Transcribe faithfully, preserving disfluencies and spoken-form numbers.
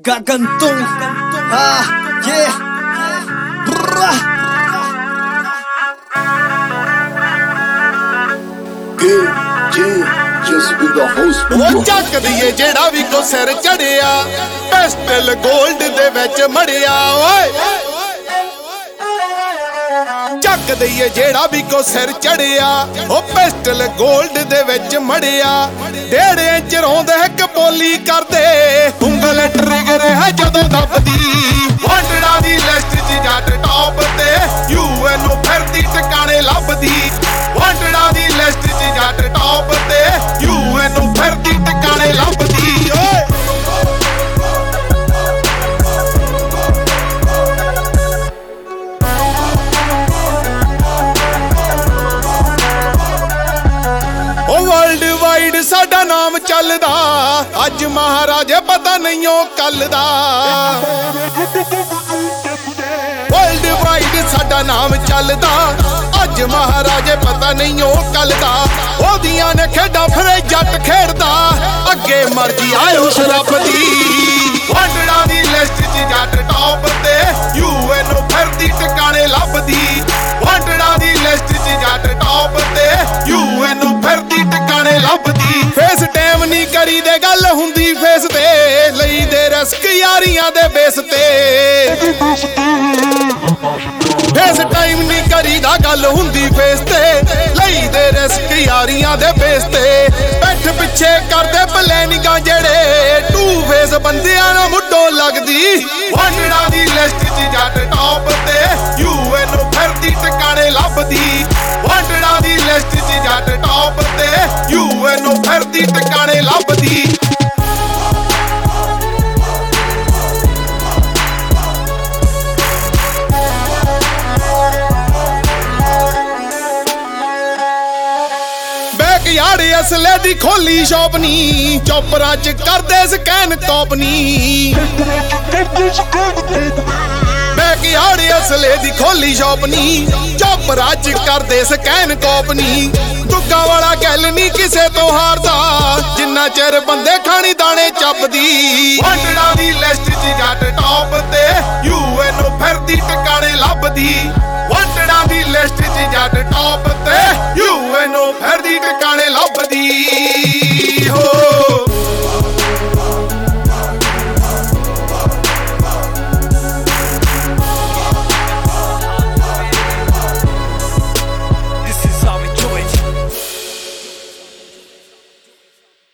Gagantung, ah, yeah, brah. Yeah, yeah, just with the host. ਉਹ ਚੱਕ ਦੀਏ ਜਿਹੜਾ ਵੀ ਕੋ ਸਿਰ ਚੜਿਆ ਪਿਸਟਲ 골ਡ ਦੇ ਵਿੱਚ ਮੜਿਆ ਓਏ ਚੱਕ ਦਈਏ ਜਿਹੜਾ ਵੀ ਕੋ ਸਿਰ ਚੜਿਆ ਉਹ ਪਿਸਟਲ 골ਡ ਦੇ ਵਿੱਚ ਮੜਿਆ ਡੇਢ ਇੰਚ ਰੋਂਦੇ ਇੱਕ ਬੋਲੀ ਕਰਦੇ ਉਂਗਲ ਟ੍ਰਿਗਰ ਹੈ ਜਦੋਂ ਦੱਬਦੀ ਵਾਂਟੜਾ ਦੀ ਲਿਸਟ 'ਚ ਜੱਟ ਟੌਪ ਤੇ ਯੂਐਨ ਨੂੰ ਫਿਰਦੀ ਟਿਕਾਣੇ ਲੱਭਦੀ ਵਾਂਟੜਾ ਦੀ ਲਿਸਟ 'ਚ ਜੱਟ ਟੌਪ ਤੇ ਯੂਐਨ ਨੂੰ ਫਿਰਦੀ ਟਿਕਾਣੇ ਲੱਭਦੀ ਓਏ ਵਰਲਡ ਵਾਈਡ ਸਾਡਾ ਨਾਮ ਚੱਲਦਾ ਅੱਜ ਮਹਾਰਾਜੇ ਪਤਾ ਨਹੀਂ ਉਹ ਕੱਲ ਦਾ ਵਰਲਡ ਵਾਈਡ ਸਾਡਾ ਨਾਮ ਚੱਲਦਾ ਅੱਜ ਮਹਾਰਾਜੇ ਪਤਾ ਨਹੀਂ ਉਹ ਕੱਲ ਦਾ ਉਹਦੀਆਂ ਨੇ ਖੇਡਾਂ ਫਿਰੇ ਜੱਟ ਖੇਡਦਾ ਅੱਗੇ ਮਰਜੀ ਆਇਓ ਰੱਬ ਦੀ ਵਾਂਟੜਾ ਦੀ ਲਿਸਟ 'ਚ ਜੱਟ ਟੌਪ ਤੇ ਯੂਐਨ ਨੂੰ ਫਿਰਦੀ ਟਿਕਾਣੇ ਲੱਭਦੀ ਵਾਂਟੜਾ ਦੀ ਲਿਸਟ 'ਚ ਜੱਟ ਟੌਪ ਤੇ ਯੂਐਨ ਨੂੰ ਫਿਰਦੀ ਟਿਕਾਣੇ ਲੱਭਦੀ ਫੇਸ ਟਾਈਮ ਨਹੀਂ ਕਰੀ ਦੇ ਗੱਲ ਹੁੰਦੀ ਫੇਸ ਤੇ ਲਈ ਦੇ ਰਿਸਕ ਯਾਰੀਆਂ ਦੇ ਬੇਸ ਤੇ ਫੇਸ ਟਾਈਮ ਨਹੀਂ ਕਰੀ ਦਾ ਗੱਲ ਹੁੰਦੀ ਫੇਸ ਤੇ ਲਈ ਦੇ ਰਿਸਕ ਯਾਰੀਆਂ ਦੇ ਬੇਸ ਤੇ ਬੈਠ ਪਿੱਛੇ ਕਰਦੇ ਪਲੈਨਿੰਗਾਂ ਜਿਹੜੇ ਟੂ ਫੇਸ ਬੰਦਿਆਂ ਨੂੰ ਮੁੱਢੋਂ ਲੱਗਦੀ ਵਾਂਟੜਾ ਦੀ ਲਿਸਟ 'ਚ ਜੱਟ ਟੌਪ ਤੇ ਯੂਐਨ ਨੂੰ ਫਿਰਦੀ ਟਿਕਾਣੇ ਲੱਭਦੀ ਵਾਂਟੜਾ ਦੀ ਲਿਸਟ 'ਚ ਜੱਟ ਟੌਪ ਤੇ ਯੂਐਨ ਨੂੰ ਫਿਰਦੀ ਟਿਕਾਣੇ ਲੱਭਦੀ ਯਾਰ ਅਸਲੇ ਦੀ ਖੋਲੀ ਸ਼ੌਪ ਨੀ ਚੋਪਰਾਂ 'ਚ ਕਰਦੇ ਸਕੈਨ ਕਾਪ ਨੀ ਬੈਕ ਯਾਰ ਅਸਲੇ ਦੀ ਖੋਲੀ ਸ਼ੌਪ ਨੀ ਚੋਪਰਾਂ 'ਚ ਕਰਦੇ ਸਕੈਨ ਕਾਪ ਨੀ ਦੁੱਗਾ ਵਾਲਾ ਗੱਲ ਨੀ ਕਿਸੇ ਤੋਂ ਹਾਰਦਾ ਜਿੰਨਾ ਚਿਰ ਬੰਦੇ ਖਾਣੀ ਦਾਣੇ ਚੱਬਦੀ ਵਾਂਟੜਾ ਦੀ ਲਿਸਟ 'ਚ ਜੱਟ ਟੌਪ ਤੇ ਯੂਐਨ ਨੂੰ ਫਿਰਦੀ ਟਿਕਾਣੇ ਲੱਭਦੀ ਵਾਂਟੜਾ ਦੀ ਲਿਸਟ 'ਚ ਜੱਟ ਟੌਪ ਤੇ ਯੂਐਨ ਨੂੰ ਫਿਰਦੀ ਟਿਕਾਣੇ ਲੱਭਦੀ